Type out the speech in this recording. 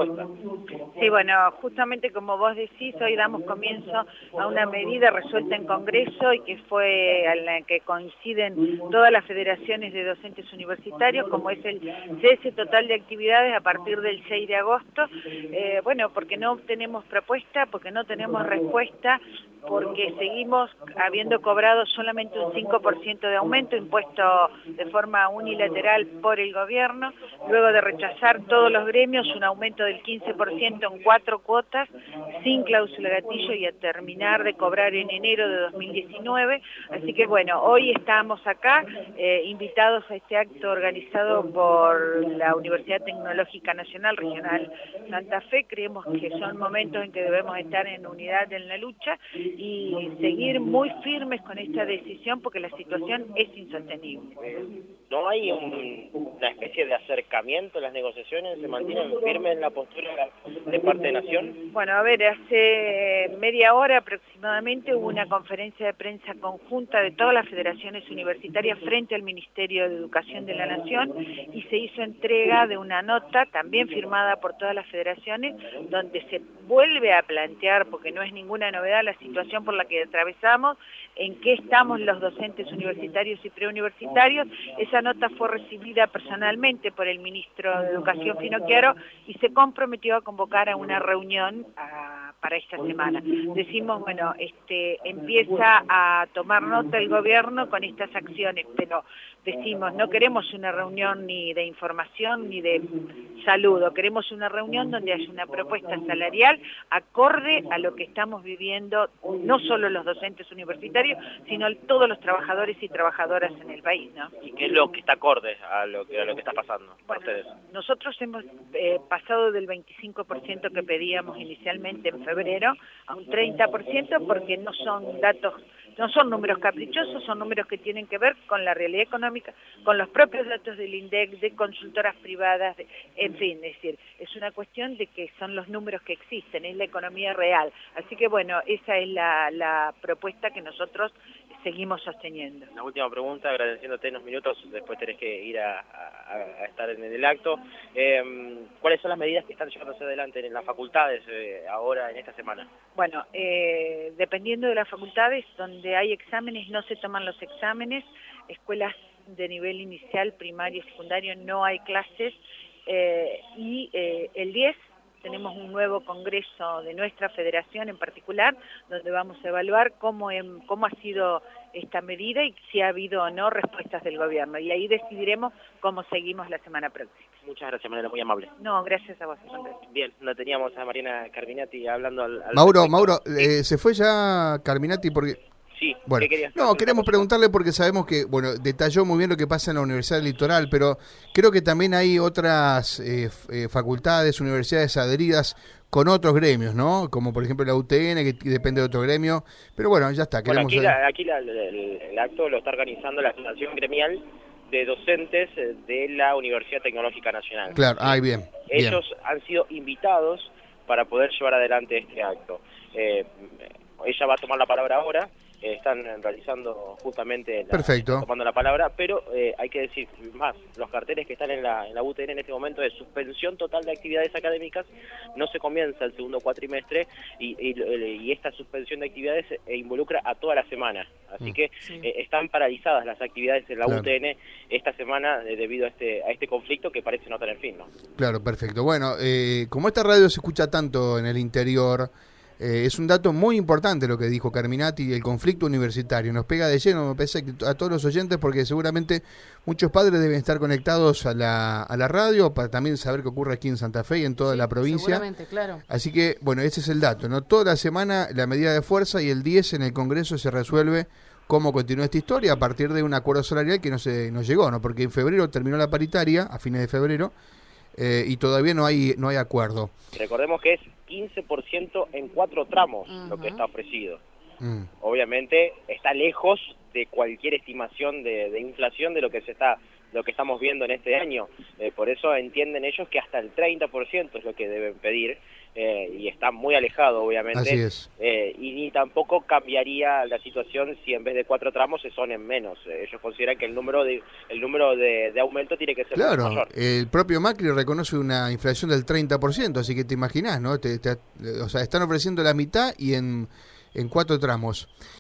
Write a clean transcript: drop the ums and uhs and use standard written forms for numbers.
respuesta. Sí, bueno, justamente como vos decís, hoy damos comienzo a una medida resuelta en Congreso y que fue a la que coinciden todas las federaciones de docentes universitarios, como es el cese total de actividades a partir del 6 de agosto. Bueno, porque no tenemos propuesta, porque no tenemos respuesta, porque seguimos habiendo cobrado solamente un 5% de aumento impuesto de forma unilateral por el gobierno, luego de rechazar todos los gremios un aumento del 15% en 4 cuotas, sin cláusula gatillo y a terminar de cobrar en enero de 2019. Así que bueno, hoy estamos acá invitados a este acto organizado por la Universidad Tecnológica Nacional Regional Santa Fe. Creemos que son momentos en que debemos estar en unidad en la lucha y seguir muy firmes con esta decisión porque la situación es insostenible. ¿No hay una especie de acercamiento en las negociaciones? ¿Se mantienen firmes en la postura de parte de Nación? Bueno, a ver, hace media hora aproximadamente hubo una conferencia de prensa conjunta de todas las federaciones universitarias frente al Ministerio de Educación de la Nación y se hizo entrega de una nota también firmada por todas las federaciones donde se vuelve a plantear, porque no es ninguna novedad, la situación por la que atravesamos, en qué estamos los docentes universitarios y preuniversitarios. Esa nota fue recibida personalmente por el ministro de Educación, Finocchiaro, y se comprometió a convocar a una reunión para esta semana. Decimos, bueno, empieza a tomar nota el gobierno con estas acciones, pero decimos, no queremos una reunión ni de información ni de saludo, queremos una reunión donde haya una propuesta salarial acorde a lo que estamos viviendo, no solo los docentes universitarios, sino todos los trabajadores y trabajadoras en el país, ¿no? ¿Y qué es lo que está acorde a lo que está pasando para ustedes? Nosotros hemos pasado del 25% que pedíamos inicialmente en febrero a un 30% porque no son datos, no son números caprichosos, son números que tienen que ver con la realidad económica, con los propios datos del INDEC, de consultoras privadas, en fin, es decir, es una cuestión de que son los números que existen, es la economía real. Así que bueno, esa es la propuesta que nosotros seguimos sosteniendo. La última pregunta, agradeciéndote unos minutos, después tenés que ir a estar en el acto. ¿Cuáles son las medidas que están llevándose adelante en las facultades ahora, en esta semana? Bueno, dependiendo de las facultades, donde hay exámenes no se toman los exámenes, escuelas de nivel inicial, primario y secundario no hay clases, y el 10 tenemos un nuevo congreso de nuestra federación en particular, donde vamos a evaluar cómo ha sido esta medida y si ha habido o no respuestas del gobierno. Y ahí decidiremos cómo seguimos la semana próxima. Muchas gracias, Mariana, muy amable. No, gracias a vos. Bien, no teníamos a Mariana Carminati hablando al Mauro, ¿sí? ¿Se fue ya Carminati? Porque... Sí, bueno, queremos preguntarle porque sabemos que, bueno, detalló muy bien lo que pasa en la Universidad del Litoral, pero creo que también hay otras facultades, universidades adheridas con otros gremios, ¿no? Como por ejemplo la UTN, que depende de otro gremio, pero bueno, ya está. Bueno, aquí el acto lo está organizando la Asociación Gremial de Docentes de la Universidad Tecnológica Nacional. Claro, bien. Ellos han sido invitados para poder llevar adelante este acto. Ella va a tomar la palabra ahora. Están realizando justamente tomando la palabra, pero hay que decir más, los carteles que están en la UTN en este momento de suspensión total de actividades académicas, no se comienza el segundo cuatrimestre y esta suspensión de actividades involucra a toda la semana, así que están paralizadas las actividades en la UTN esta semana debido a este conflicto que parece no tener fin, ¿no? Claro, perfecto. Bueno, como esta radio se escucha tanto en el interior, es un dato muy importante lo que dijo Carminati, el conflicto universitario. Nos pega de lleno, me parece, a todos los oyentes, porque seguramente muchos padres deben estar conectados a la radio para también saber qué ocurre aquí en Santa Fe y en toda la provincia. Seguramente, claro. Así que, bueno, ese es el dato, ¿no? Toda la semana la medida de fuerza y el 10 en el Congreso se resuelve cómo continúa esta historia a partir de un acuerdo salarial que no llegó, ¿no? Porque en febrero terminó la paritaria, a fines de febrero, y todavía no hay acuerdo. Recordemos que es 15% en 4 tramos lo que está ofrecido. Obviamente está lejos de cualquier estimación de inflación de lo que se está lo que estamos viendo en este año. Por eso entienden ellos que hasta el 30% es lo que deben pedir, y está muy alejado, obviamente. Así es. Y ni tampoco cambiaría la situación si en vez de 4 tramos son en menos. Ellos consideran que el número de aumento tiene que ser mucho mayor. El propio Macri reconoce una inflación del 30%, así que te imaginás, ¿no? O sea, están ofreciendo la mitad y en 4 tramos.